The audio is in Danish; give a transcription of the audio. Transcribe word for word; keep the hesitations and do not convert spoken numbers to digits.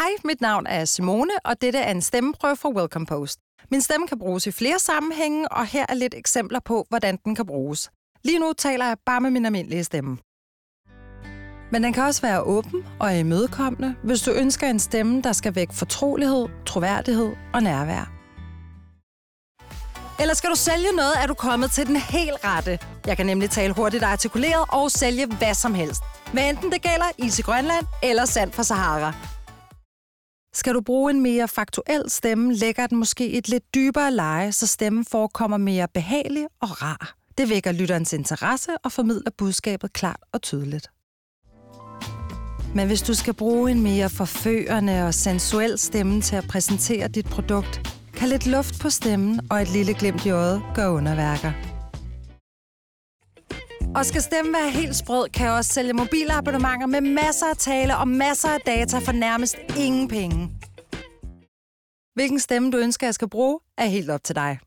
Hej, mit navn er Simone, og dette er en stemmeprøve for Welcome Post. Min stemme kan bruges i flere sammenhænge, og her er lidt eksempler på, hvordan den kan bruges. Lige nu taler jeg bare med min almindelige stemme. Men den kan også være åben og imødekommende, hvis du ønsker en stemme, der skal vække fortrolighed, troværdighed og nærvær. Eller skal du sælge noget, er du kommet til den helt rette. Jeg kan nemlig tale hurtigt artikuleret og sælge hvad som helst. Hvad enten det gælder is i Grønland eller sand fra Sahara. Skal du bruge en mere faktuel stemme, lægger den måske et lidt dybere leje, så stemmen forekommer mere behagelig og rar. Det vækker lytterens interesse og formidler budskabet klart og tydeligt. Men hvis du skal bruge en mere forførende og sensuel stemme til at præsentere dit produkt, kan lidt luft på stemmen og et lille glimt i øjet gøre underværker. Og skal stemmen være helt sprød, kan jeg også sælge mobilabonnementer med masser af tale og masser af data for nærmest ingen penge. Hvilken stemme du ønsker, jeg skal bruge, er helt op til dig.